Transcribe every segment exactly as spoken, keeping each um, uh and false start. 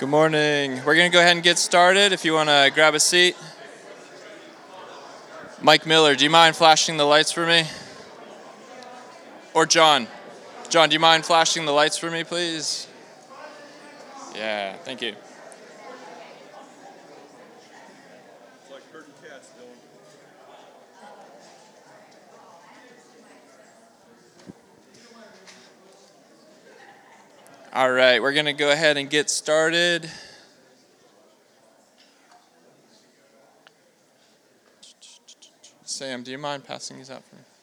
Good morning. We're going to go ahead and get started. If you want to grab a seat. Mike Miller, do you mind flashing the lights for me? Or John. John, do you mind flashing the lights for me, please? Yeah, thank you. It's like herding cats, Dylan. All right, we're going to go ahead and get started. Sam, do you mind passing these out for me?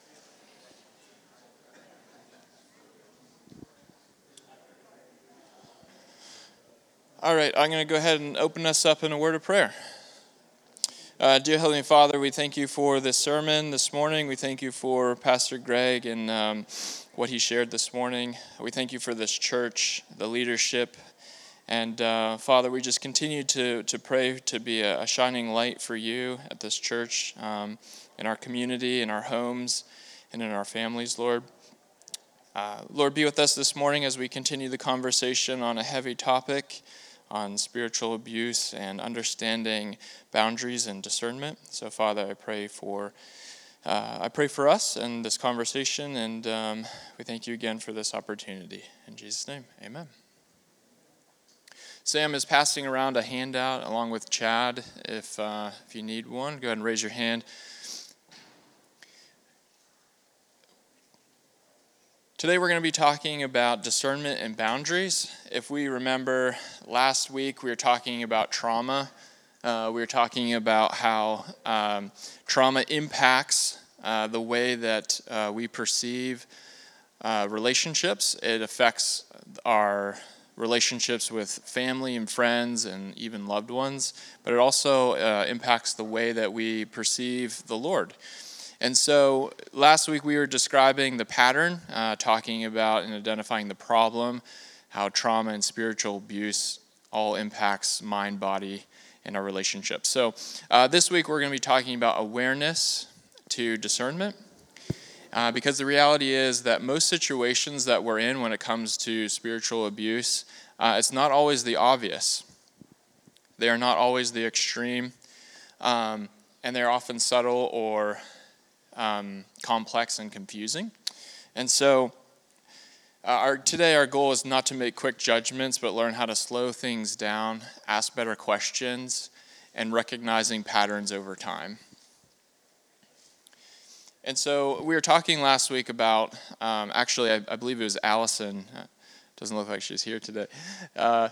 All right, I'm going to go ahead and open us up in a word of prayer. Uh, dear Heavenly Father, we thank you for this sermon this morning. We thank you for Pastor Greg and um, what he shared this morning. We thank you for this church, the leadership. And uh, Father, we just continue to, to pray to be a, a shining light for you at this church, um, in our community, in our homes, and in our families, Lord. Uh, Lord, be with us this morning as we continue the conversation on a heavy topic on spiritual abuse and understanding boundaries and discernment. So, Father, I pray for uh, I pray for us and this conversation, and um, we thank you again for this opportunity. In Jesus' name, amen. Sam is passing around a handout along with Chad. If uh, if you need one, go ahead and raise your hand. Today we're going to be talking about discernment and boundaries. If we remember last week, we were talking about trauma. Uh, we were talking about how um, trauma impacts uh, the way that uh, we perceive uh, relationships. It affects our relationships with family and friends and even loved ones, but it also uh, impacts the way that we perceive the Lord. And so last week we were describing the pattern, uh, talking about and identifying the problem, how trauma and spiritual abuse all impacts mind, body, and our relationships. So uh, this week we're going to be talking about awareness to discernment, uh, because the reality is that most situations that we're in when it comes to spiritual abuse, uh, it's not always the obvious. They are not always the extreme, um, and they're often subtle or Um, complex and confusing. And so uh, our today our goal is not to make quick judgments, but learn how to slow things down, ask better questions, and recognizing patterns over time. And so we were talking last week about, um, actually I, I believe it was Allison, doesn't look like she's here today, uh,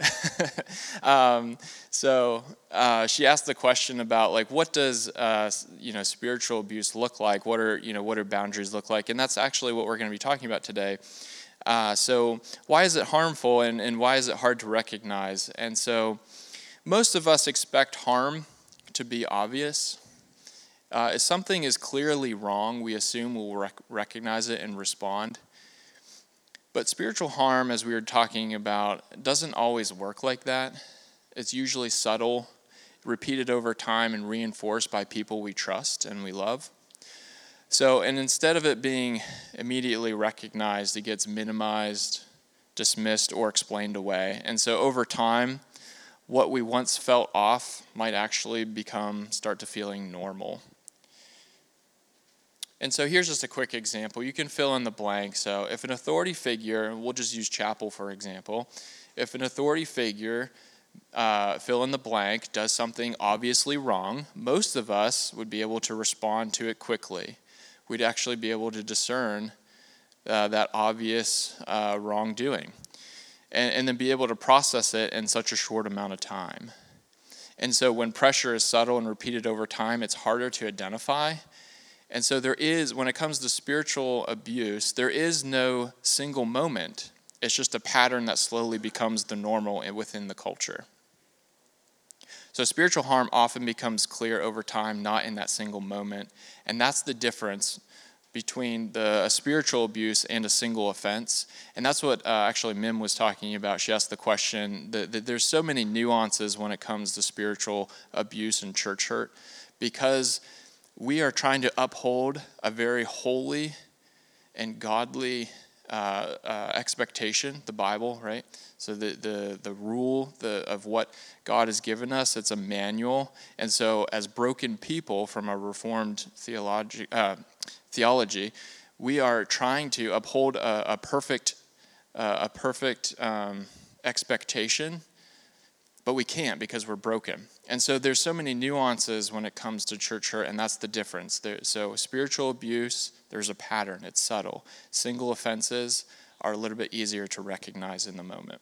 um, so uh, she asked the question about, like, what does uh, you know spiritual abuse look like? What are you know what are boundaries look like? And that's actually what we're going to be talking about today. Uh, so why is it harmful, and, and why is it hard to recognize? And so most of us expect harm to be obvious. Uh, if something is clearly wrong, we assume we'll rec- recognize it and respond. But spiritual harm, as we were talking about, doesn't always work like that. It's usually subtle, repeated over time, and reinforced by people we trust and we love. So, and instead of it being immediately recognized, it gets minimized, dismissed, or explained away. And so over time, what we once felt off might actually become, start to feeling normal. And so here's just a quick example. You can fill in the blank. So if an authority figure, we'll just use chapel for example, if an authority figure, uh, fill in the blank, does something obviously wrong, most of us would be able to respond to it quickly. We'd actually be able to discern uh, that obvious uh, wrongdoing and, and then be able to process it in such a short amount of time. And so when pressure is subtle and repeated over time, it's harder to identify. And so there is, when it comes to spiritual abuse, there is no single moment. It's just a pattern that slowly becomes the normal within the culture. So spiritual harm often becomes clear over time, not in that single moment. And that's the difference between the a spiritual abuse and a single offense. And that's what uh, actually Mim was talking about. She asked the question that, that there's so many nuances when it comes to spiritual abuse and church hurt, because we are trying to uphold a very holy and godly uh, uh, expectation, the Bible, right? So the the the rule the of what God has given us, it's a manual. And so as broken people from a Reformed theology, uh, theology, we are trying to uphold a, a perfect uh, a perfect um, expectation, but we can't because we're broken. And so there's so many nuances when it comes to church hurt, and that's the difference. There, so spiritual abuse, there's a pattern. It's subtle. Single offenses are a little bit easier to recognize in the moment.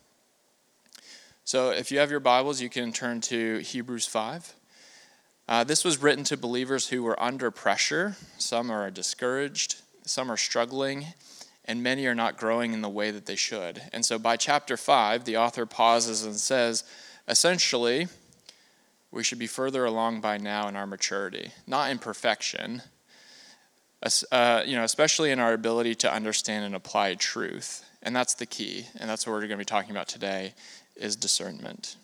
So if you have your Bibles, you can turn to Hebrews five. Uh, this was written to believers who were under pressure. Some are discouraged, some are struggling, and many are not growing in the way that they should. And so by chapter five, the author pauses and says, essentially, we should be further along by now in our maturity, not in perfection, uh, you know, especially in our ability to understand and apply truth. And that's the key, and that's what we're going to be talking about today, is discernment.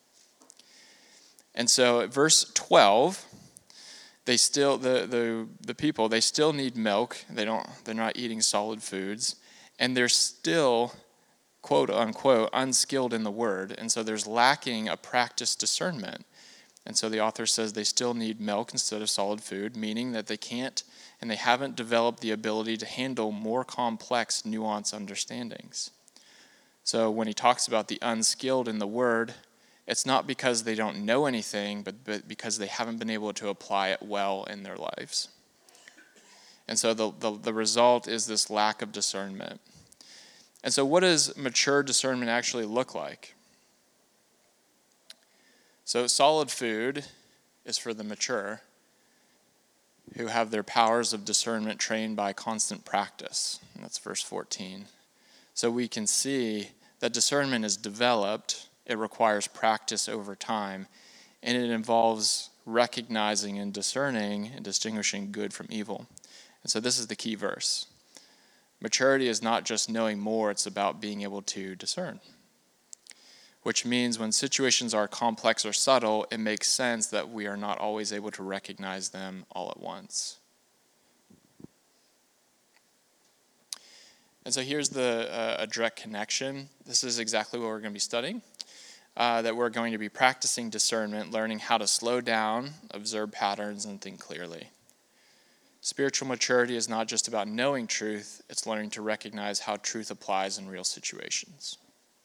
And so at verse twelve, they still the, the the people, they still need milk. They don't they're not eating solid foods, and they're still, quote unquote, unskilled in the word, and so there's lacking a practiced discernment. And so the author says they still need milk instead of solid food, meaning that they can't and they haven't developed the ability to handle more complex, nuanced understandings. So when he talks about the unskilled in the word, it's not because they don't know anything, but, but because they haven't been able to apply it well in their lives. And so the, the, the result is this lack of discernment. And so what does mature discernment actually look like? So solid food is for the mature, who have their powers of discernment trained by constant practice. And that's verse fourteen. So we can see that discernment is developed. It requires practice over time, and it involves recognizing and discerning and distinguishing good from evil. And so this is the key verse. Maturity is not just knowing more, it's about being able to discern. Which means when situations are complex or subtle, it makes sense that we are not always able to recognize them all at once. And so here's the uh, a direct connection. This is exactly what we're going to be studying. Uh, that we're going to be practicing discernment, learning how to slow down, observe patterns, and think clearly. Spiritual maturity is not just about knowing truth, it's learning to recognize how truth applies in real situations.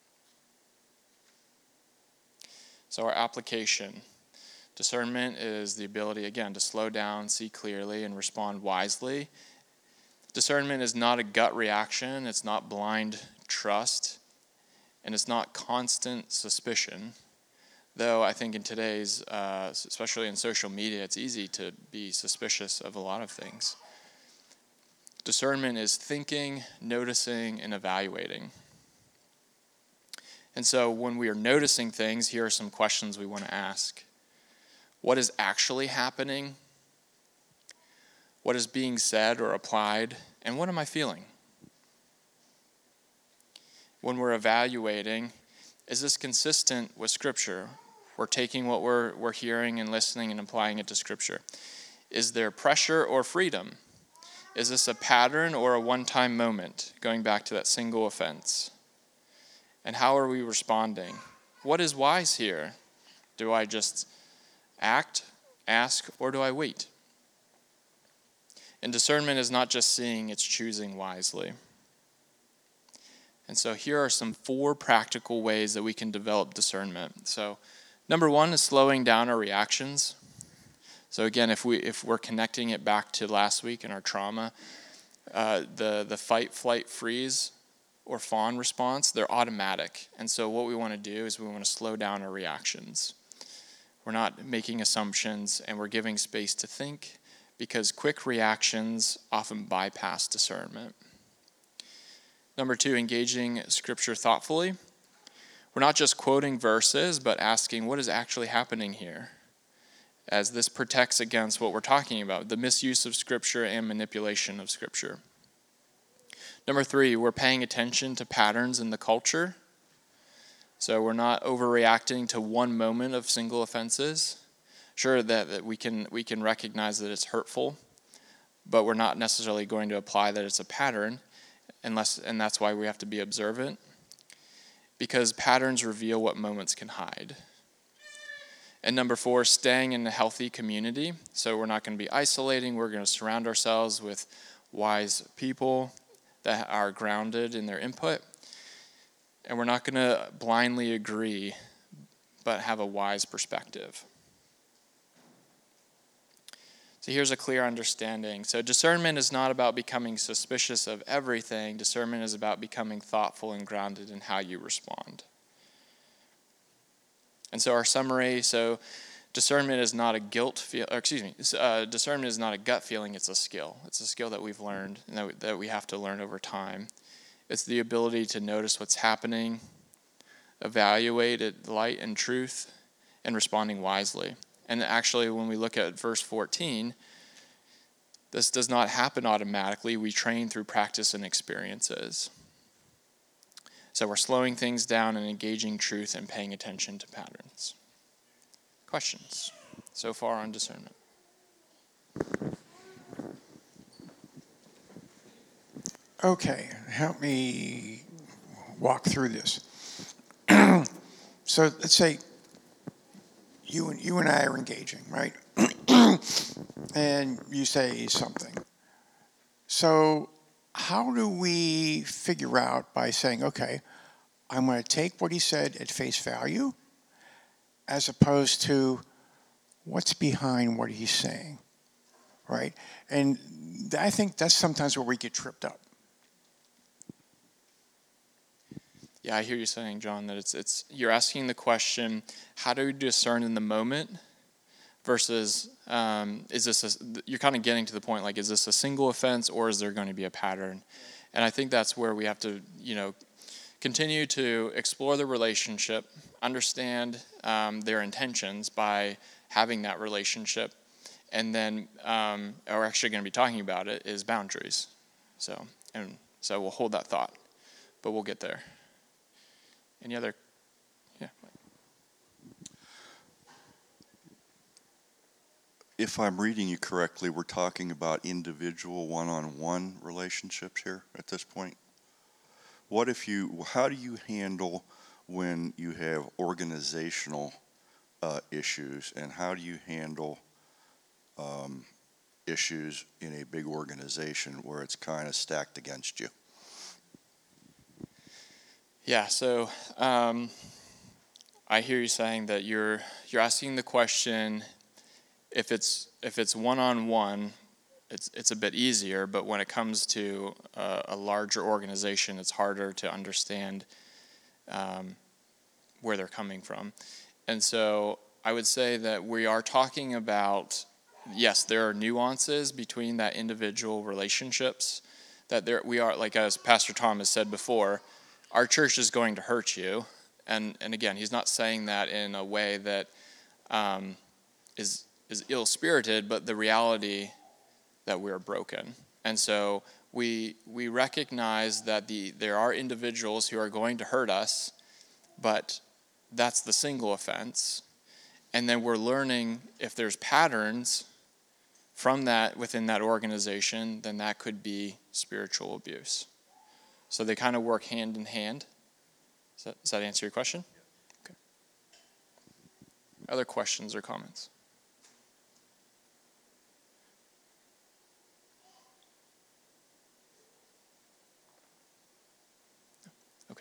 So our application. Discernment is the ability, again, to slow down, see clearly, and respond wisely. Discernment is not a gut reaction. It's not blind trust. And it's not constant suspicion. Though I think in today's, uh, especially in social media, it's easy to be suspicious of a lot of things. Discernment is thinking, noticing, and evaluating. And so when we are noticing things, here are some questions we want to ask. What is actually happening? What is being said or applied? And what am I feeling? When we're evaluating, is this consistent with Scripture? We're taking what we're, we're hearing and listening and applying it to Scripture. Is there pressure or freedom? Is this a pattern or a one-time moment? Going back to that single offense. And how are we responding? What is wise here? Do I just act, ask, or do I wait? And discernment is not just seeing, it's choosing wisely. And so here are some four practical ways that we can develop discernment. So number one is slowing down our reactions. So again, if, we, if we're connecting it back to last week in our trauma, uh, the, the fight, flight, freeze, or fawn response, they're automatic. And so what we want to do is we want to slow down our reactions. We're not making assumptions, and we're giving space to think, because quick reactions often bypass discernment. Number two, engaging Scripture thoughtfully. We're not just quoting verses, but asking what is actually happening here, as this protects against what we're talking about, the misuse of Scripture and manipulation of Scripture. Number three, we're paying attention to patterns in the culture. So we're not overreacting to one moment of single offenses. Sure, that, that we can we can recognize that it's hurtful, but we're not necessarily going to apply that it's a pattern. unless, and that's why we have to be observant, because patterns reveal what moments can hide. And number four, staying in a healthy community. So we're not going to be isolating. We're going to surround ourselves with wise people that are grounded in their input. And we're not going to blindly agree, but have a wise perspective. So here's a clear understanding. So discernment is not about becoming suspicious of everything. Discernment is about becoming thoughtful and grounded in how you respond. And so our summary, so discernment is not a guilt feel, or excuse me, uh, discernment is not a gut feeling, it's a skill. It's a skill that we've learned and that we, that we have to learn over time. It's the ability to notice what's happening, evaluate it, light and truth, and responding wisely. And actually, when we look at verse fourteen, this does not happen automatically. We train through practice and experiences. So we're slowing things down and engaging truth and paying attention to patterns. Questions so far on discernment? Okay, help me walk through this. So let's say you and you and I are engaging, right? And you say something. So how do we figure out by saying, okay, I'm going to take what he said at face value, as opposed to what's behind what he's saying, right? And I think that's sometimes where we get tripped up. Yeah, I hear you saying, John, that it's it's you're asking the question, how do we discern in the moment versus um, is this a, you're kind of getting to the point, like, is this a single offense or is there going to be a pattern? And I think that's where we have to, you know, continue to explore the relationship, understand um, their intentions by having that relationship, and then um, we're actually going to be talking about it is boundaries. So and so we'll hold that thought, but we'll get there. Any other? Yeah. If I'm reading you correctly, we're talking about individual one-on-one relationships here at this point. What if you, how do you handle when you have organizational uh, issues, and how do you handle um, issues in a big organization where it's kind of stacked against you? Yeah, so um, I hear you saying that you're you're asking the question, if it's if it's one-on-one, it's it's a bit easier, but when it comes to a, a larger organization, it's harder to understand um, where they're coming from. And so I would say that we are talking about, yes, there are nuances between that individual relationships, that there we are, like as Pastor Tom has said before, our church is going to hurt you. And and again, he's not saying that in a way that um, is is ill-spirited, but the reality that we're broken. And so we we recognize that the there are individuals who are going to hurt us, but that's the single offense. And then we're learning if there's patterns from that within that organization, then that could be spiritual abuse. So they kind of work hand in hand. Does that, does that answer your question? Okay. Other questions or comments? Okay.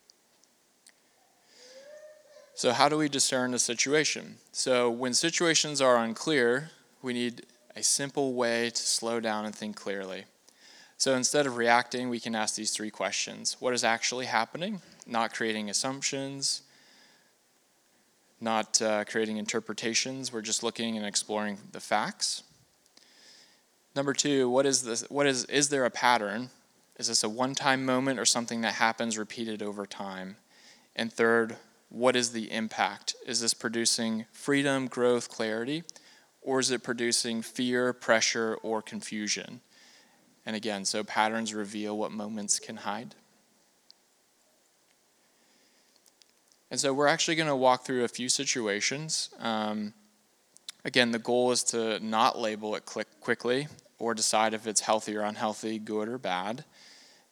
So how do we discern a situation? So when situations are unclear, we need a simple way to slow down and think clearly. So instead of reacting, we can ask these three questions. What is actually happening? Not creating assumptions, not uh, creating interpretations. We're just looking and exploring the facts. Number two, what is this? What is, is there a pattern? Is this a one-time moment or something that happens repeated over time? And third, what is the impact? Is this producing freedom, growth, clarity, or is it producing fear, pressure, or confusion? And again, so patterns reveal what moments can hide. And so we're actually going to walk through a few situations. Um, again, the goal is to not label it quick, quickly or decide if it's healthy or unhealthy, good or bad.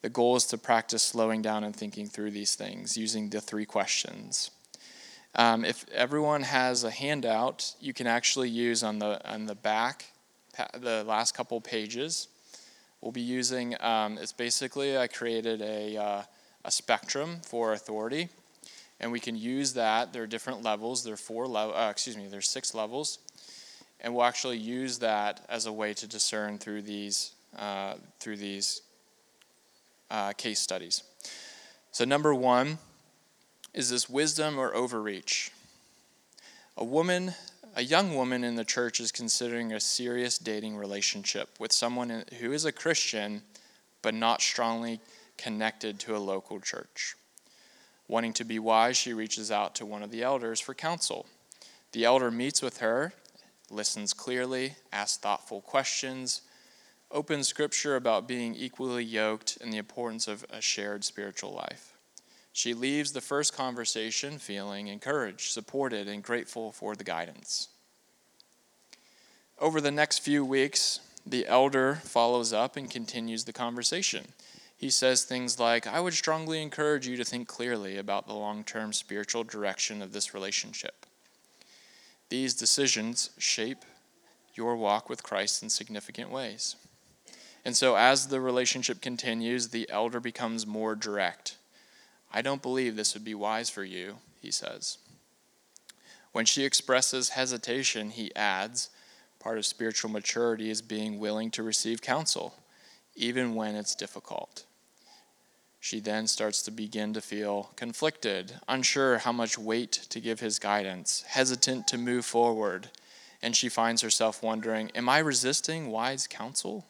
The goal is to practice slowing down and thinking through these things using the three questions. Um, if everyone has a handout, you can actually use on the on the back, the last couple pages. We'll be using, um, it's basically, I created a, uh, a spectrum for authority, and we can use that. There are different levels. There are four level, uh, excuse me, there's six levels, and we'll actually use that as a way to discern through these uh, through these uh, case studies. So number one, is this wisdom or overreach? A woman, a young woman in the church is considering a serious dating relationship with someone who is a Christian but not strongly connected to a local church. Wanting to be wise, she reaches out to one of the elders for counsel. The elder meets with her, listens clearly, asks thoughtful questions, opens scripture about being equally yoked and the importance of a shared spiritual life. She leaves the first conversation feeling encouraged, supported, and grateful for the guidance. Over the next few weeks, the elder follows up and continues the conversation. He says things like, I would strongly encourage you to think clearly about the long-term spiritual direction of this relationship. These decisions shape your walk with Christ in significant ways. And so as the relationship continues, the elder becomes more direct. I don't believe this would be wise for you, he says. When she expresses hesitation, he adds, part of spiritual maturity is being willing to receive counsel, even when it's difficult. She then starts to begin to feel conflicted, unsure how much weight to give his guidance, hesitant to move forward, and she finds herself wondering, am I resisting wise counsel?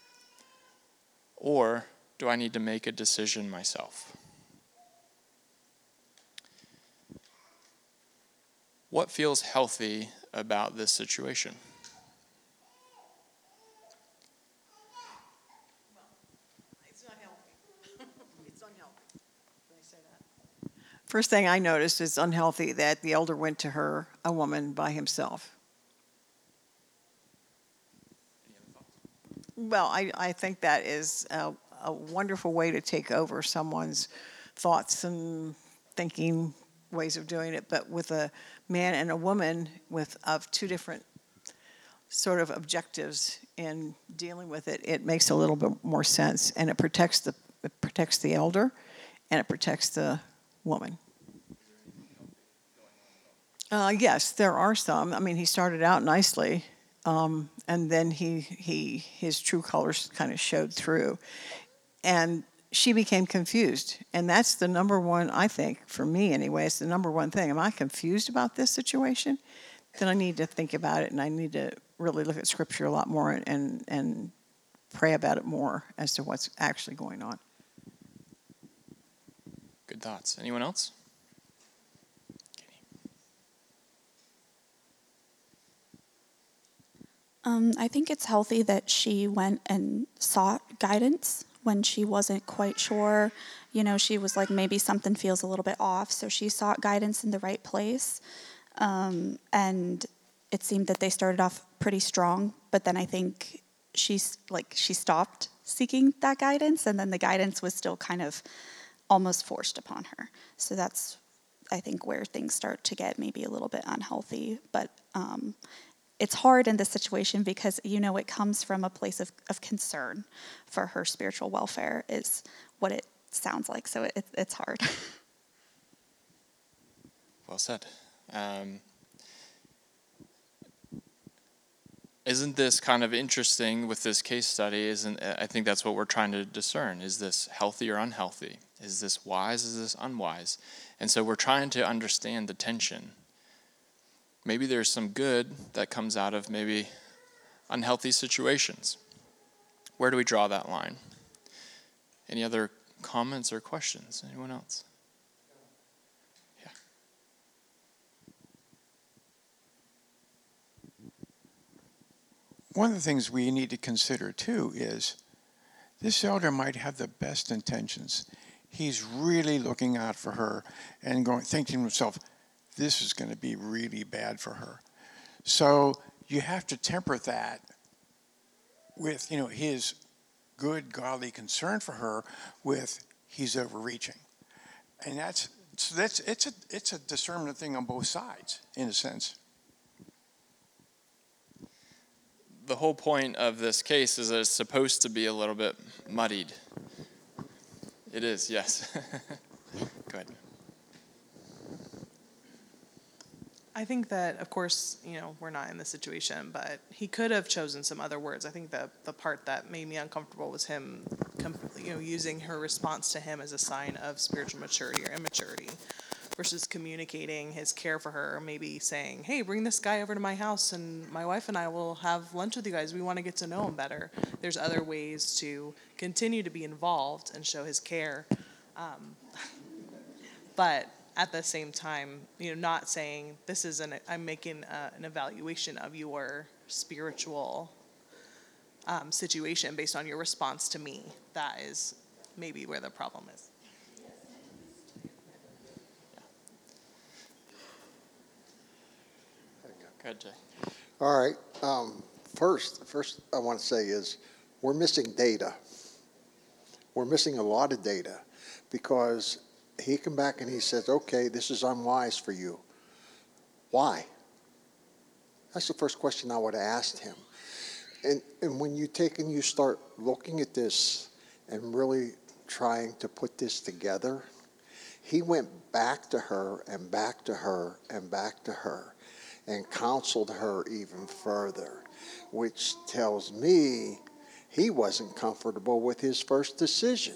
Or do I need to make a decision myself? What feels healthy about this situation? It's not healthy. It's unhealthy. Can I say that? First thing I noticed is unhealthy that the elder went to her, a woman, by himself. Well, I, I think that is a, a wonderful way to take over someone's thoughts and thinking ways of doing it, but with a man and a woman with of two different sort of objectives in dealing with it, it makes a little bit more sense, and it protects the it protects the elder, and it protects the woman. Uh, yes, there are some. I mean, he started out nicely, um, and then he he his true colors kind of showed through, and she became confused. And that's the number one, I think, for me anyway, it's the number one thing. Am I confused about this situation? Then I need to think about it, and I need to really look at Scripture a lot more and, and, and pray about it more as to what's actually going on. Good thoughts. Anyone else? Um, I think it's healthy that she went and sought guidance when she wasn't quite sure. You know, she was like, maybe something feels a little bit off, so she sought guidance in the right place. Um, and it seemed that they started off pretty strong, but then I think she's like she stopped seeking that guidance, and then the guidance was still kind of almost forced upon her. So that's, I think, where things start to get maybe a little bit unhealthy. But um, it's hard in this situation because, you know, it comes from a place of, of concern for her spiritual welfare is what it sounds like. So it, it's hard. Well said. Um, isn't this kind of interesting with this case study? Isn't I think that's what we're trying to discern. Is this healthy or unhealthy? Is this wise? Is this unwise? And so we're trying to understand the tension. Maybe there's some good that comes out of maybe unhealthy situations. Where do we draw that line? Any other comments or questions? Anyone else? Yeah. One of the things we need to consider too is this elder might have the best intentions. He's really looking out for her and going, thinking to himself, this is going to be really bad for her. So you have to temper that with, you know, his good, godly concern for her with he's overreaching. And that's, so that's it's a it's a discernment thing on both sides, in a sense. The whole point of this case is that it's supposed to be a little bit muddied. It is, yes. Go ahead. I think that, of course, you know, we're not in this situation, but he could have chosen some other words. I think that the part that made me uncomfortable was him, com- you know, using her response to him as a sign of spiritual maturity or immaturity, versus communicating his care for her, or maybe saying, hey, bring this guy over to my house and my wife and I will have lunch with you guys. We want to get to know him better. There's other ways to continue to be involved and show his care. Um, but at the same time, you know, not saying this is an, I'm making a, an evaluation of your spiritual um, situation based on your response to me. That is maybe where the problem is. Go ahead, Jay. All right. Um, first, first I want to say is we're missing data. We're missing a lot of data because he come back and he says, okay, this is unwise for you. Why? That's the first question I would have asked him. And, and when you take and you start looking at this and really trying to put this together, he went back to her and back to her and back to her and counseled her even further, which tells me he wasn't comfortable with his first decision.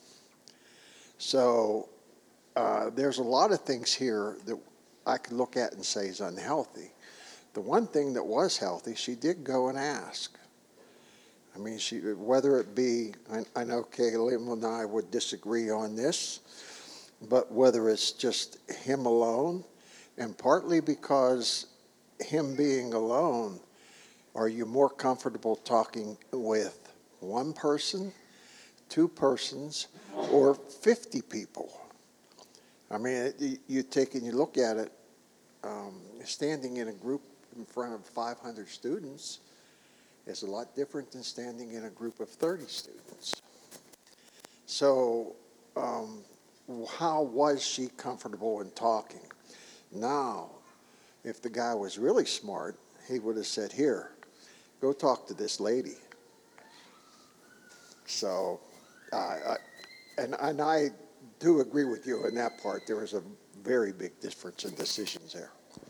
So uh, there's a lot of things here that I could look at and say is unhealthy. The one thing that was healthy, she did go and ask. I mean, she, whether it be, I, I know Caleb and I would disagree on this, but whether it's just him alone, and partly because him being alone, are you more comfortable talking with one person, two persons, or fifty people? I mean, it, you take and you look at it, um, standing in a group in front of five hundred students is a lot different than standing in a group of thirty students. So um, how was she comfortable in talking? Now, if the guy was really smart, he would have said, here, go talk to this lady. So, uh, I, and, and I do agree with you in that part. There was a very big difference in decisions there.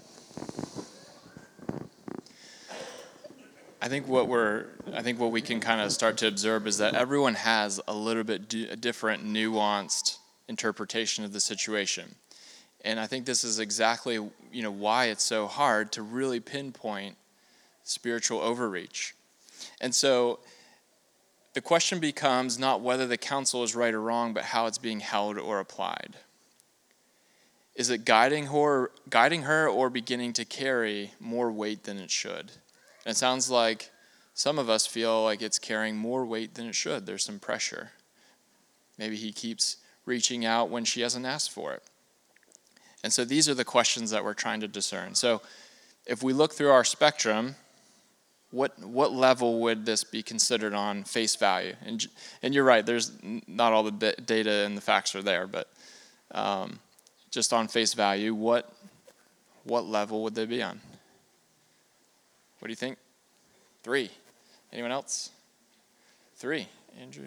I think what we're, I think what we can kind of start to observe is that everyone has a little bit d- a different, nuanced interpretation of the situation. And I think this is exactly, you know, why it's so hard to really pinpoint spiritual overreach. And so the question becomes not whether the counsel is right or wrong, but how it's being held or applied. Is it guiding her, guiding her or beginning to carry more weight than it should? And it sounds like some of us feel like it's carrying more weight than it should. There's some pressure. Maybe he keeps reaching out when she hasn't asked for it. And so these are the questions that we're trying to discern. So if we look through our spectrum, what what level would this be considered on face value? And and you're right, there's not all the data and the facts are there, but um, just on face value, what what level would they be on? What do you think? Three. Anyone else? Three. Andrew.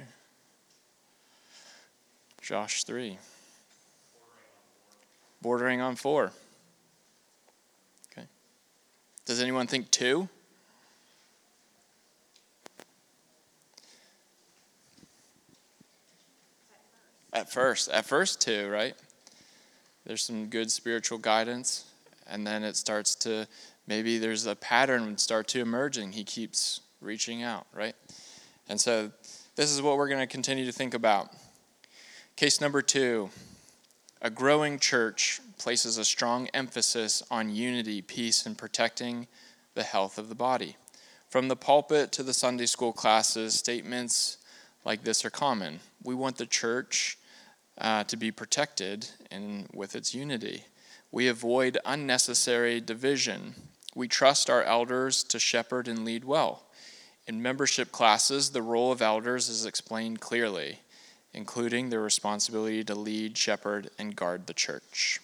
Josh, three. Bordering on four. Okay. Does anyone think two? At first. At first, two, right? There's some good spiritual guidance, and then it starts to, maybe there's a pattern start to emerging. He keeps reaching out, right? And so this is what we're going to continue to think about. Case number two. A growing church places a strong emphasis on unity, peace, and protecting the health of the body. From the pulpit to the Sunday school classes, statements like this are common. We want the church uh, to be protected and with its unity. We avoid unnecessary division. We trust our elders to shepherd and lead well. In membership classes, the role of elders is explained clearly, including their responsibility to lead, shepherd, and guard the church.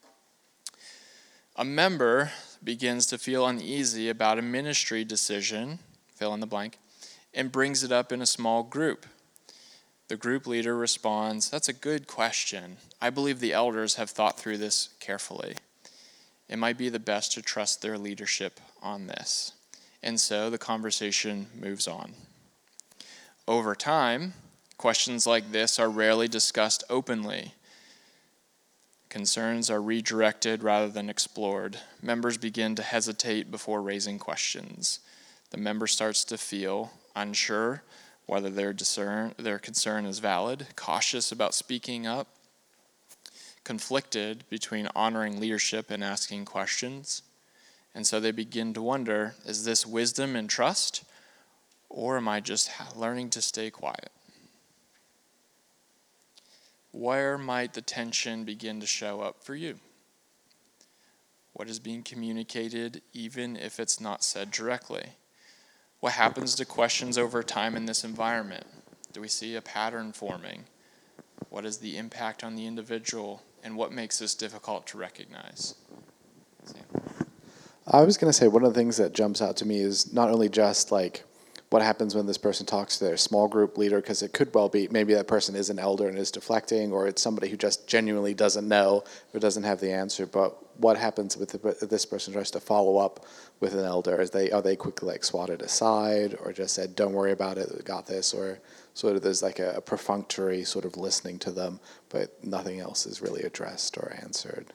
A member begins to feel uneasy about a ministry decision, fill in the blank, and brings it up in a small group. The group leader responds, "That's a good question. I believe the elders have thought through this carefully. It might be the best to trust their leadership on this." And so the conversation moves on. Over time, questions like this are rarely discussed openly. Concerns are redirected rather than explored. Members begin to hesitate before raising questions. The member starts to feel unsure whether their discern, their concern is valid, cautious about speaking up, conflicted between honoring leadership and asking questions. And so they begin to wonder, is this wisdom and trust, or am I just learning to stay quiet? Where might the tension begin to show up for you? What is being communicated, even if it's not said directly? What happens to questions over time in this environment? Do we see a pattern forming? What is the impact on the individual, and what makes this difficult to recognize? Sam. I was going to say one of the things that jumps out to me is not only just like what happens when this person talks to their small group leader, because it could well be maybe that person is an elder and is deflecting, or it's somebody who just genuinely doesn't know or doesn't have the answer. But what happens with the, if this person tries to follow up with an elder? Is they are they quickly like swatted aside, or just said, "Don't worry about it, we got this," or sort of there's like a, a perfunctory sort of listening to them, but nothing else is really addressed or answered.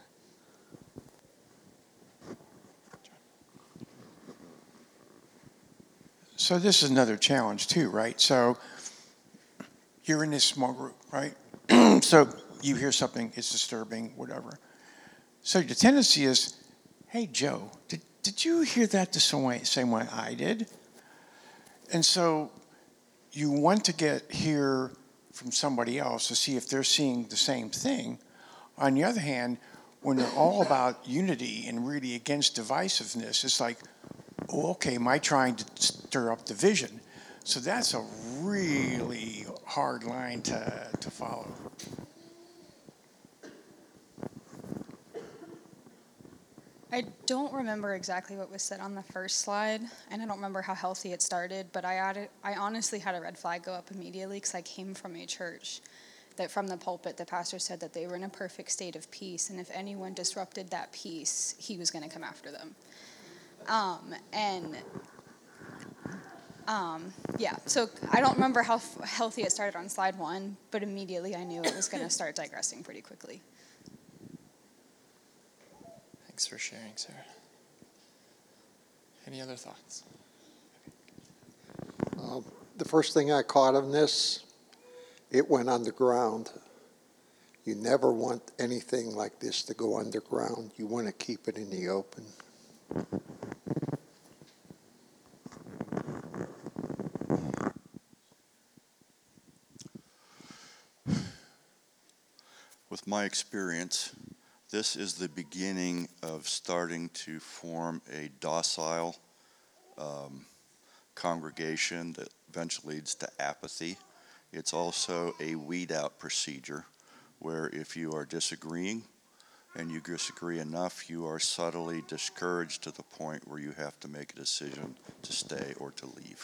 So this is another challenge too, right? So you're in this small group, right? So you hear something, it's disturbing, whatever. So the tendency is, "Hey, Joe, did, did you hear that the same way, same way I did?" And so you want to get hear from somebody else to see if they're seeing the same thing. On the other hand, when they're all about unity and really against divisiveness, it's like, "Oh, okay, am I trying to stir up division?" So that's a really hard line to, to follow. I don't remember exactly what was said on the first slide, and I don't remember how healthy it started, but I, added, I honestly had a red flag go up immediately because I came from a church that from the pulpit, the pastor said that they were in a perfect state of peace, and if anyone disrupted that peace, he was going to come after them. Um, and um, yeah, so I don't remember how f- healthy it started on slide one, but immediately I knew it was going to start digressing pretty quickly. Thanks for sharing, Sarah. Any other thoughts? Uh, the first thing I caught of this, it went underground. You never want anything like this to go underground. You want to keep it in the open. With my experience, this is the beginning of starting to form a docile um, congregation that eventually leads to apathy. It's also a weed out procedure where if you are disagreeing and you disagree enough, you are subtly discouraged to the point where you have to make a decision to stay or to leave.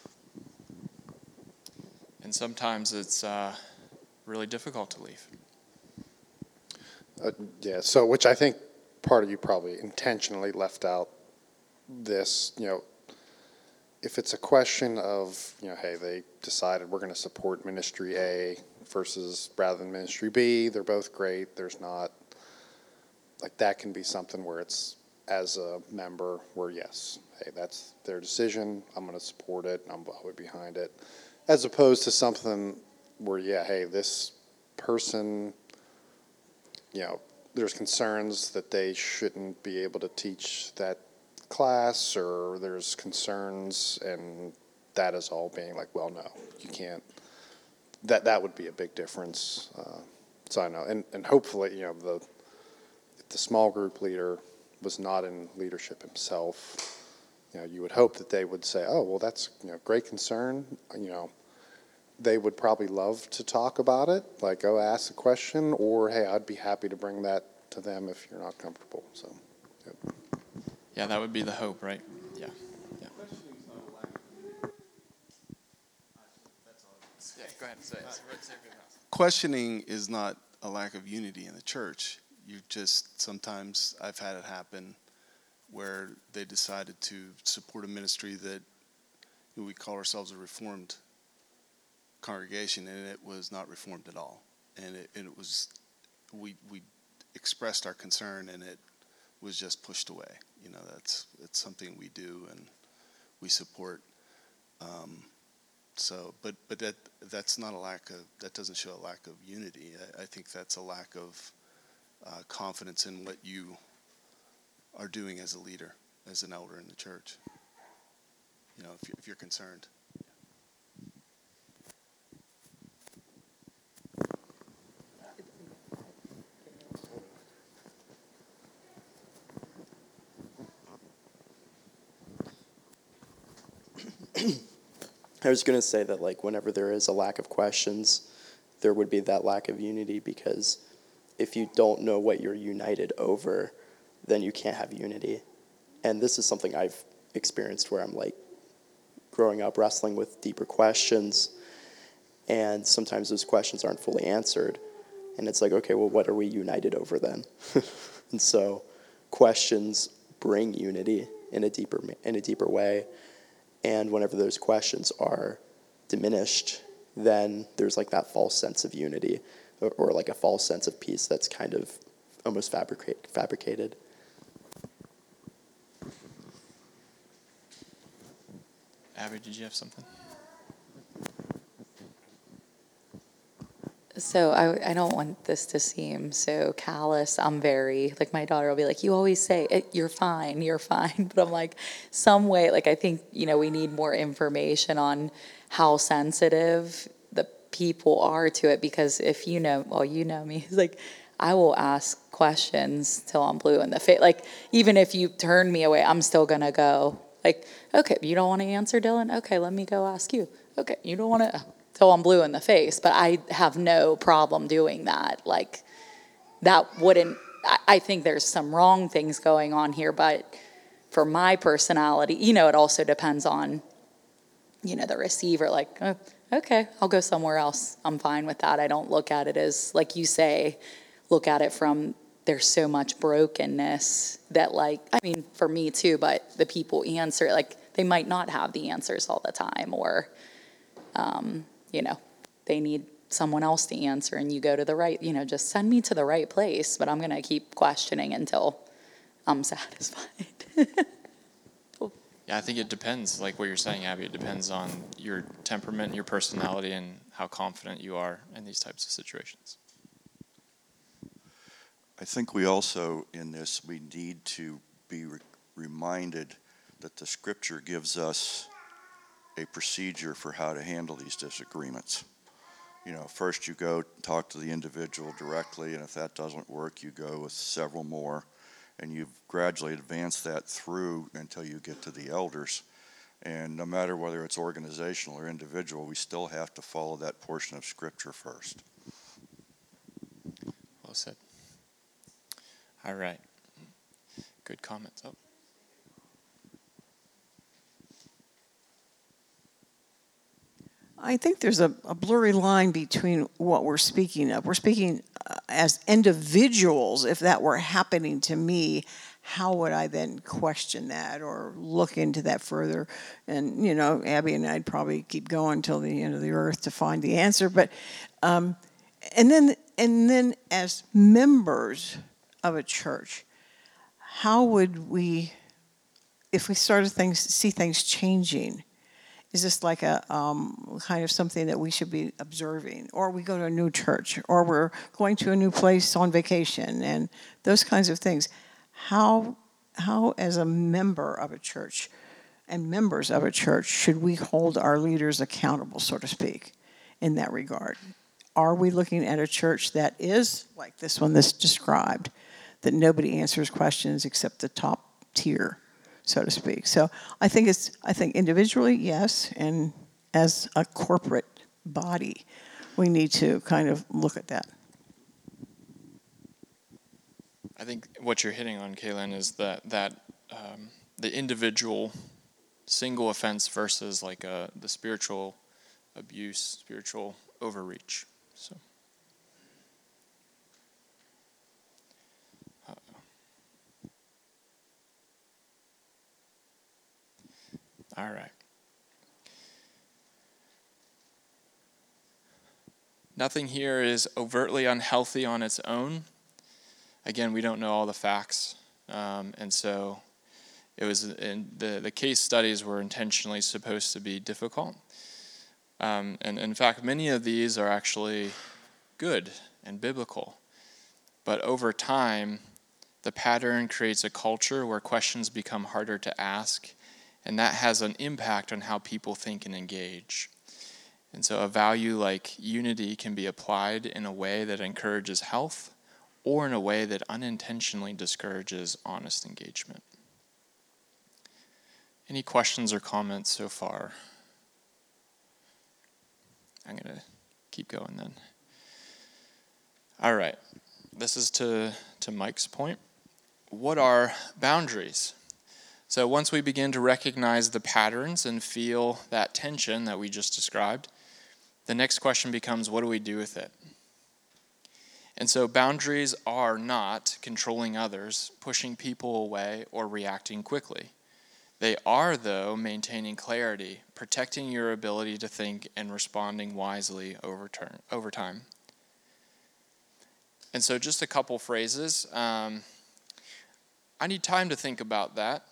And sometimes it's uh, really difficult to leave. Uh, yeah, so which I think part of you probably intentionally left out this, you know, if it's a question of, you know, hey, they decided we're going to support Ministry A versus rather than Ministry B, they're both great, there's not, like that can be something where it's, as a member, where yes, hey, that's their decision, I'm going to support it, I'm always behind it, as opposed to something where, yeah, hey, this person, you know, there's concerns that they shouldn't be able to teach that class, or there's concerns, and that is all being like, well, no, you can't. That that would be a big difference. Uh, so I know, and, and hopefully, you know, the if the small group leader was not in leadership himself, you know, you would hope that they would say, oh, well, that's, you know, great concern. You know, they would probably love to talk about it, like go ask a question, or, hey, I'd be happy to bring that to them if you're not comfortable. So, yep. Yeah, that would be the hope, right? Yeah. Yeah. Yeah, go ahead and say it. Questioning is not a lack of unity in the church. You just, sometimes I've had it happen where they decided to support a ministry that we call ourselves a Reformed congregation, and it was not Reformed at all. And it, and it was, we we expressed our concern, and it was just pushed away. You know, that's it's something we do and we support. Um, so, but but that that's not a lack of, that doesn't show a lack of unity. I, I think that's a lack of uh, confidence in what you are doing as a leader, as an elder in the church. You know, if you're, if you're concerned. I was going to say that, like, whenever there is a lack of questions, there would be that lack of unity, because if you don't know what you're united over, then you can't have unity. And this is something I've experienced where I'm, like, growing up wrestling with deeper questions, and sometimes those questions aren't fully answered. And it's like, okay, well, what are we united over then? And so questions bring unity in a deeper in a deeper way. And whenever those questions are diminished, then there's like that false sense of unity, or, or like a false sense of peace that's kind of almost fabricate, fabricated. Abby, did you have something? So I, I don't want this to seem so callous. I'm very, like, my daughter will be like, you always say, it, you're fine, you're fine. But I'm like, some way, like, I think, you know, we need more information on how sensitive the people are to it. Because if you know, well, you know me, it's like, I will ask questions till I'm blue in the face. Like, even if you turn me away, I'm still going to go, like, okay, you don't want to answer, Dylan? Okay, let me go ask you. Okay, you don't want to... till I'm blue in the face, but I have no problem doing that. Like, that wouldn't, I, I think there's some wrong things going on here, but for my personality, you know, it also depends on, you know, the receiver, like, oh, okay, I'll go somewhere else. I'm fine with that. I don't look at it as, like you say, look at it from, there's so much brokenness that, like, I mean, for me too, but the people answer, like, they might not have the answers all the time, or, um, you know, they need someone else to answer, and you go to the right, you know, just send me to the right place, but I'm going to keep questioning until I'm satisfied. Yeah, I think it depends, like what you're saying, Abby, it depends on your temperament, your personality, and how confident you are in these types of situations. I think we also, in this, we need to be re- reminded that the scripture gives us a procedure for how to handle these disagreements. You know, first you go talk to the individual directly, and if that doesn't work, you go with several more, and you gradually advance that through until you get to the elders. And no matter whether it's organizational or individual, we still have to follow that portion of scripture first. Well said. All right. Good comments. Oh. I think there's a, a blurry line between what we're speaking of. We're speaking uh, as individuals. If that were happening to me, how would I then question that or look into that further? And, you know, Abby and I'd probably keep going till the end of the earth to find the answer. But, um, and then, and then as members of a church, how would we, if we started things, see things changing? Is this like a um, kind of something that we should be observing? Or we go to a new church, or we're going to a new place on vacation, and those kinds of things. How, how as a member of a church and members of a church, should we hold our leaders accountable, so to speak, in that regard? Are we looking at a church that is like this one that's described, that nobody answers questions except the top tier, so to speak. So I think it's, I think individually, yes, and as a corporate body, we need to kind of look at that. I think what you're hitting on, Kaylin, is that that um, the individual single offense versus like a, the spiritual abuse, spiritual overreach. So, uh-oh. All right. Nothing here is overtly unhealthy on its own. Again, we don't know all the facts, um, and so it was in the the case studies were intentionally supposed to be difficult, um, and in fact, many of these are actually good and biblical. But over time, the pattern creates a culture where questions become harder to ask, and that has an impact on how people think and engage. And so a value like unity can be applied in a way that encourages health or in a way that unintentionally discourages honest engagement. Any questions or comments so far? I'm going to keep going then. All right. This is to, to Mike's point. What are boundaries? So once we begin to recognize the patterns and feel that tension that we just described, the next question becomes, what do we do with it? And so boundaries are not controlling others, pushing people away, or reacting quickly. They are, though, maintaining clarity, protecting your ability to think, and responding wisely over, turn, over time. And so just a couple phrases. Um, I need time to think about that.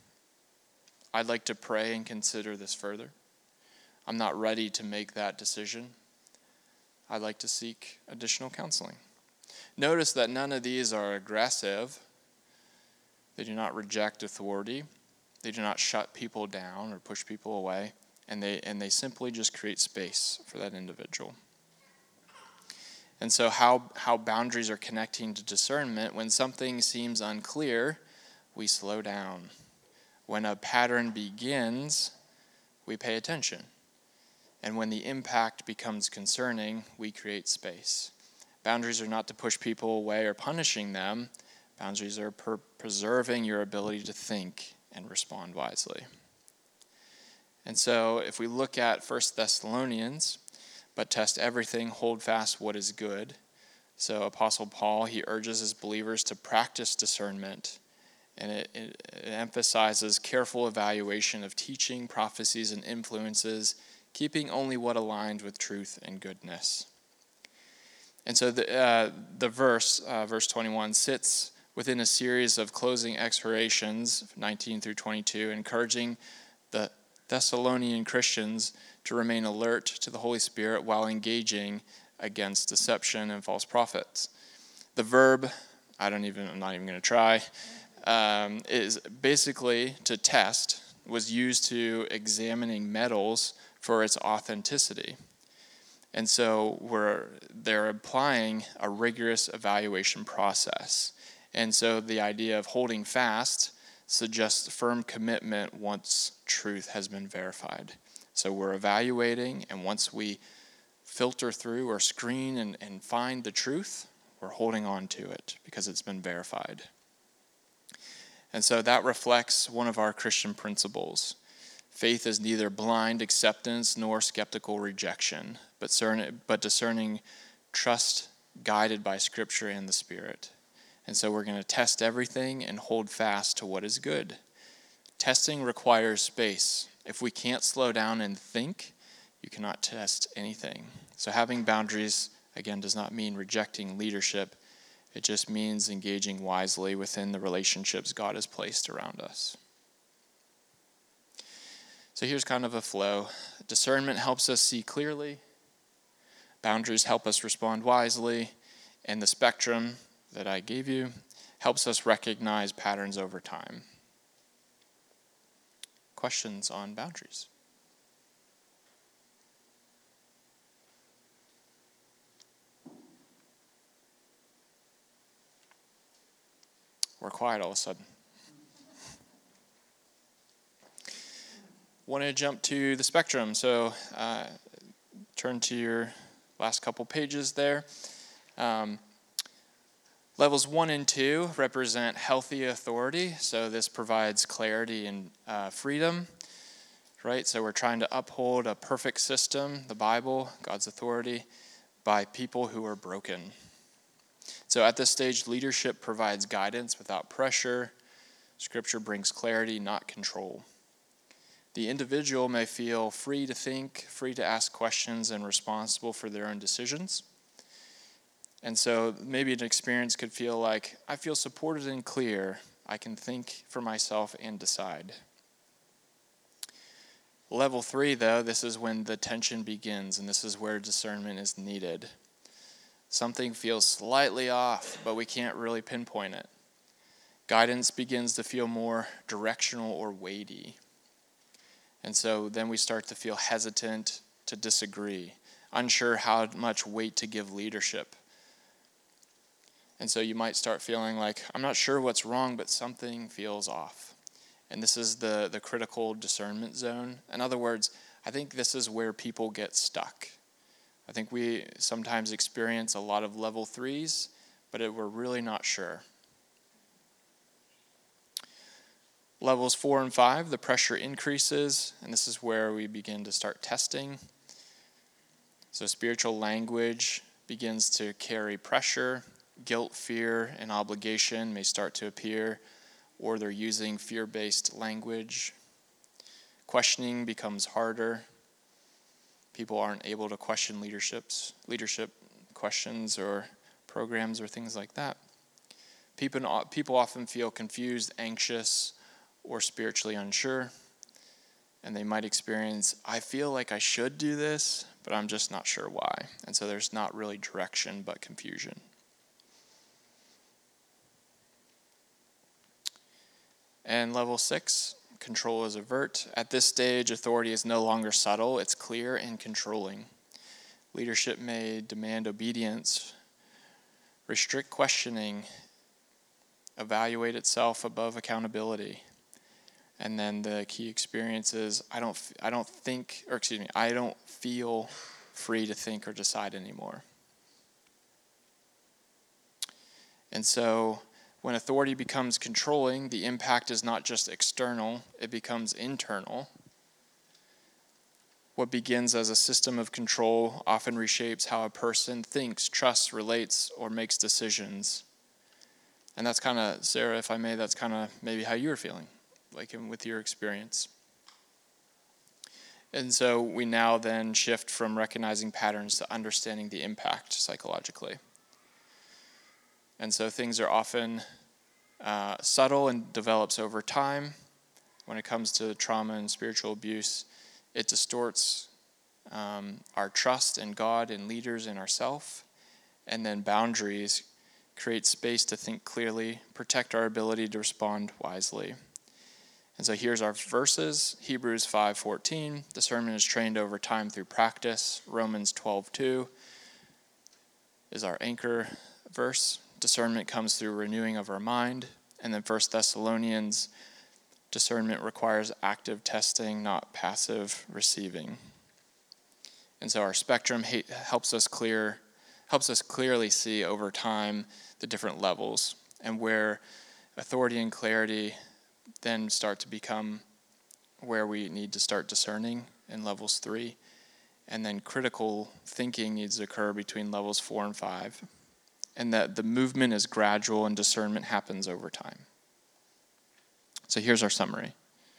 I'd like to pray and consider this further. I'm not ready to make that decision. I'd like to seek additional counseling. Notice that none of these are aggressive. They do not reject authority. They do not shut people down or push people away. And they and they simply just create space for that individual. And so how, how boundaries are connecting to discernment, when something seems unclear, we slow down. When a pattern begins, we pay attention. And when the impact becomes concerning, we create space. Boundaries are not to push people away or punishing them. Boundaries are per- preserving your ability to think and respond wisely. And so if we look at First Thessalonians, but test everything, hold fast what is good. So Apostle Paul, he urges his believers to practice discernment, and it, it, it emphasizes careful evaluation of teaching, prophecies, and influences, keeping only what aligned with truth and goodness. And so the uh, the verse, uh, verse twenty-one, sits within a series of closing exhortations, nineteen through twenty-two, encouraging the Thessalonian Christians to remain alert to the Holy Spirit while engaging against deception and false prophets. The verb, I don't even, I'm not even going to try, um, is basically to test, was used to examining metals for its authenticity. And so we're they're applying a rigorous evaluation process. And so the idea of holding fast suggests firm commitment once truth has been verified. So we're evaluating, and once we filter through or screen and, and find the truth, we're holding on to it because it's been verified. And so that reflects one of our Christian principles. Faith is neither blind acceptance nor skeptical rejection, but discerning, but discerning trust guided by Scripture and the Spirit. And so we're going to test everything and hold fast to what is good. Testing requires space. If we can't slow down and think, you cannot test anything. So having boundaries, again, does not mean rejecting leadership. It just means engaging wisely within the relationships God has placed around us. So here's kind of a flow. Discernment helps us see clearly. Boundaries help us respond wisely. And the spectrum that I gave you helps us recognize patterns over time. Questions on boundaries? We're quiet all of a sudden. want to jump to the spectrum. So uh, turn to your last couple pages there. Um, levels one and two represent healthy authority. So this provides clarity and uh, freedom, right? So we're trying to uphold a perfect system, the Bible, God's authority, by people who are broken. So at this stage, leadership provides guidance without pressure. Scripture brings clarity, not control. The individual may feel free to think, free to ask questions, and responsible for their own decisions. And so maybe an experience could feel like, I feel supported and clear. I can think for myself and decide. Level three, though, this is when the tension begins, and this is where discernment is needed. Something feels slightly off, but we can't really pinpoint it. Guidance begins to feel more directional or weighty. And so then we start to feel hesitant to disagree, unsure how much weight to give leadership. And so you might start feeling like, I'm not sure what's wrong, but something feels off. And this is the, the critical discernment zone. In other words, I think this is where people get stuck. I think we sometimes experience a lot of level threes, but it, we're really not sure. Levels four and five, the pressure increases, and this is where we begin to start testing. So spiritual language begins to carry pressure. Guilt, fear, and obligation may start to appear, or they're using fear-based language. Questioning becomes harder. People aren't able to question leaderships, leadership questions or programs or things like that. People, people often feel confused, anxious, or spiritually unsure. And they might experience, I feel like I should do this, but I'm just not sure why. And so there's not really direction, but confusion. And level six, control is overt. At this stage, authority is no longer subtle, it's clear and controlling. Leadership may demand obedience, restrict questioning, evaluate itself above accountability. And then the key experience is, I don't, I don't think, or excuse me, I don't feel free to think or decide anymore. And so when authority becomes controlling, the impact is not just external, it becomes internal. What begins as a system of control often reshapes how a person thinks, trusts, relates, or makes decisions. And that's kind of, Sarah, if I may, that's kind of maybe how you were feeling, like in, with your experience. And so we now then shift from recognizing patterns to understanding the impact psychologically. And so things are often uh, subtle and develops over time. When it comes to trauma and spiritual abuse, it distorts um, our trust in God and leaders and ourselves. And then boundaries create space to think clearly, protect our ability to respond wisely. And so here's our verses. Hebrews five fourteen, discernment is trained over time through practice. Romans twelve two is our anchor verse. Discernment comes through renewing of our mind. And then First Thessalonians, discernment requires active testing, not passive receiving. And so our spectrum helps us clear, helps us clearly see over time the different levels, and where authority and clarity then start to become where we need to start discerning in levels three. And then critical thinking needs to occur between levels four and five. And that the movement is gradual and discernment happens over time. So here's our summary.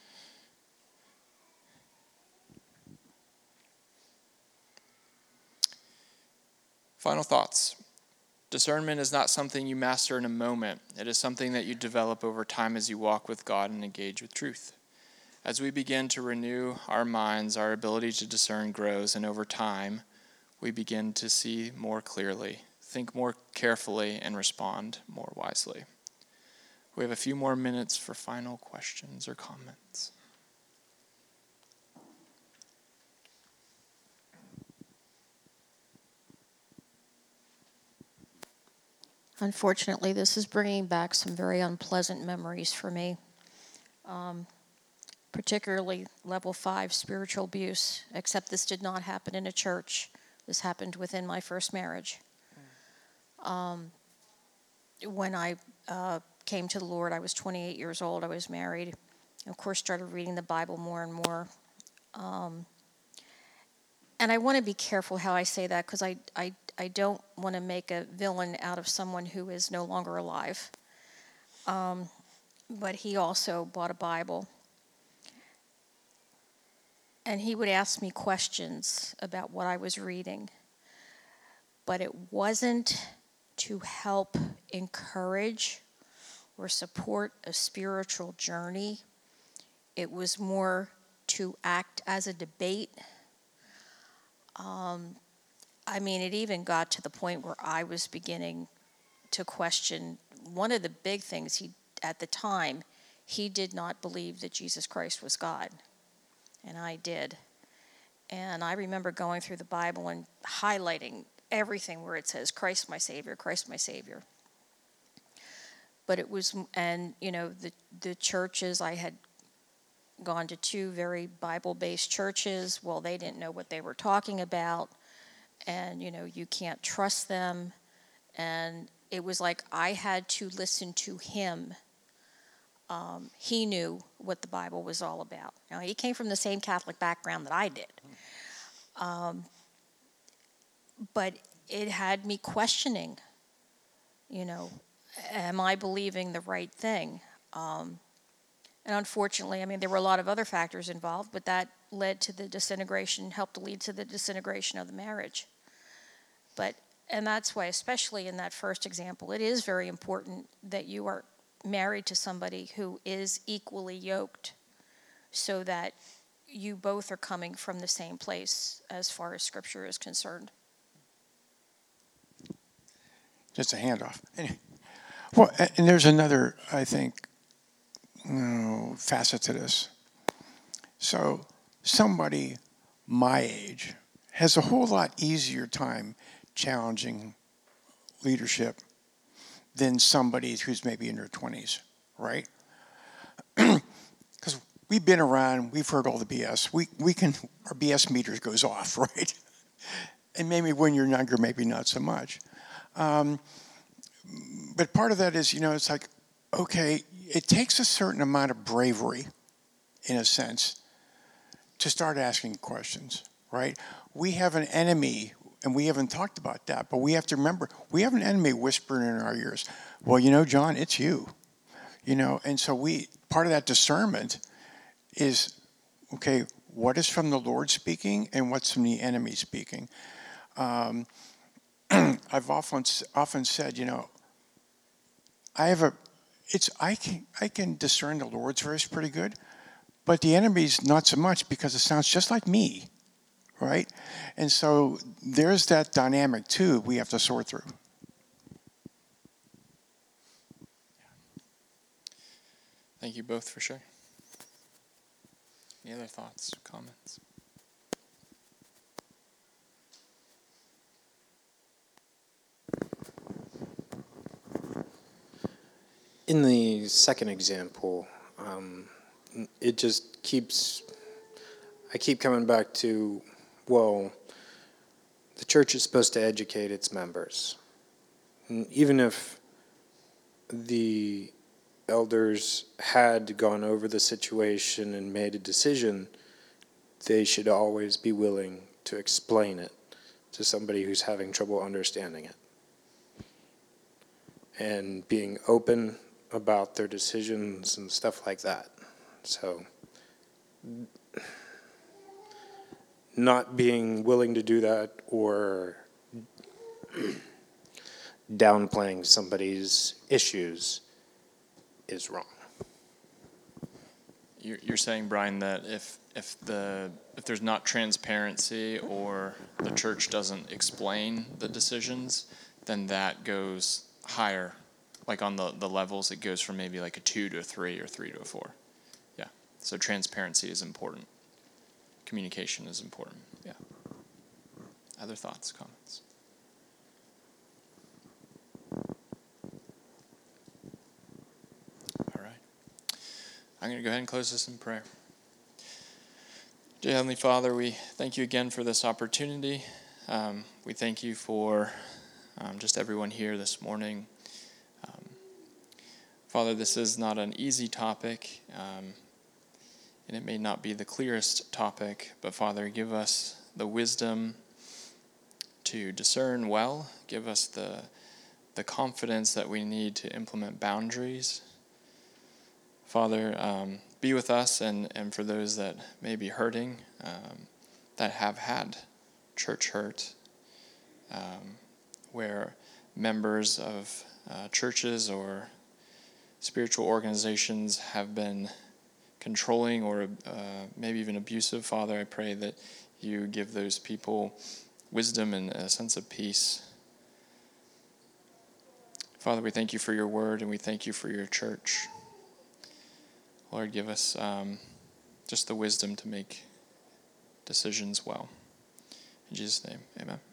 Final thoughts. Discernment is not something you master in a moment. It is something that you develop over time as you walk with God and engage with truth. As we begin to renew our minds, our ability to discern grows, and over time, we begin to see more clearly, think more carefully, and respond more wisely. We have a few more minutes for final questions or comments. Unfortunately, this is bringing back some very unpleasant memories for me. Um, particularly level five spiritual abuse, except this did not happen in a church. This happened within my first marriage. Um, when I uh, came to the Lord, I was twenty-eight years old. I was married. And of course, started reading the Bible more and more. Um, and I want to be careful how I say that, because I, I, I don't want to make a villain out of someone who is no longer alive. Um, but he also bought a Bible. And he would ask me questions about what I was reading. But it wasn't to help encourage or support a spiritual journey. It was more to act as a debate. Um, I mean, it even got to the point where I was beginning to question one of the big things he, at the time, he did not believe that Jesus Christ was God. And I did. And I remember going through the Bible and highlighting everything where it says, Christ my Savior, Christ my Savior. But it was, and, you know, the, the churches, I had gone to two very Bible-based churches. Well, they didn't know what they were talking about. And, you know, you can't trust them. And it was like I had to listen to him. Um, he knew what the Bible was all about. Now, he came from the same Catholic background that I did. Um, but it had me questioning, you know, am I believing the right thing? Um, and unfortunately, I mean, there were a lot of other factors involved, but that led to the disintegration, helped to lead to the disintegration of the marriage. But, and that's why, especially in that first example, it is very important that you are married to somebody who is equally yoked, so that you both are coming from the same place as far as Scripture is concerned. Just a handoff. Well, and there's another, I think, you know, facet to this. So somebody my age has a whole lot easier time challenging leadership than somebody who's maybe in their twenties, right? Because we've been around, we've heard all the B S. We we can, our B S meter goes off, right? And maybe when you're younger, maybe not so much. Um, but part of that is, you know, it's like, okay, it takes a certain amount of bravery, in a sense, to start asking questions, right? We have an enemy, and we haven't talked about that, but we have to remember, we have an enemy whispering in our ears. Well, you know, John, it's you. You know, and so we, part of that discernment is, okay, what is from the Lord speaking and what's from the enemy speaking? Um, I've often often said, you know, I have a, it's I can I can discern the Lord's voice pretty good, but the enemy's not so much, because it sounds just like me, right? And so there's that dynamic too we have to sort through. Thank you both for sharing. Any other thoughts, comments? In the second example, um, it just keeps, I keep coming back to, well, the church is supposed to educate its members. And even if the elders had gone over the situation and made a decision, they should always be willing to explain it to somebody who's having trouble understanding it. And being open about their decisions and stuff like that. So, not being willing to do that or downplaying somebody's issues is wrong. You're, you're saying, Brian, that if if the if there's not transparency or the church doesn't explain the decisions, then that goes higher. Like on the, the levels, it goes from maybe like a two to a three or three to a four. Yeah. So transparency is important. Communication is important. Yeah. Other thoughts, comments? All right. I'm going to go ahead and close this in prayer. Dear Heavenly Father, we thank you again for this opportunity. Um, we thank you for um, just everyone here this morning. Um, Father, this is not an easy topic, um, and it may not be the clearest topic, but Father, give us the wisdom to discern well. Give us the, the confidence that we need to implement boundaries. Father, um, be with us and, and for those that may be hurting, um, that have had church hurt, um, where members of uh, churches or spiritual organizations have been controlling or uh, maybe even abusive. Father, I pray that you give those people wisdom and a sense of peace. Father, we thank you for your word and we thank you for your church. Lord, give us um, just the wisdom to make decisions well. In Jesus' name, amen.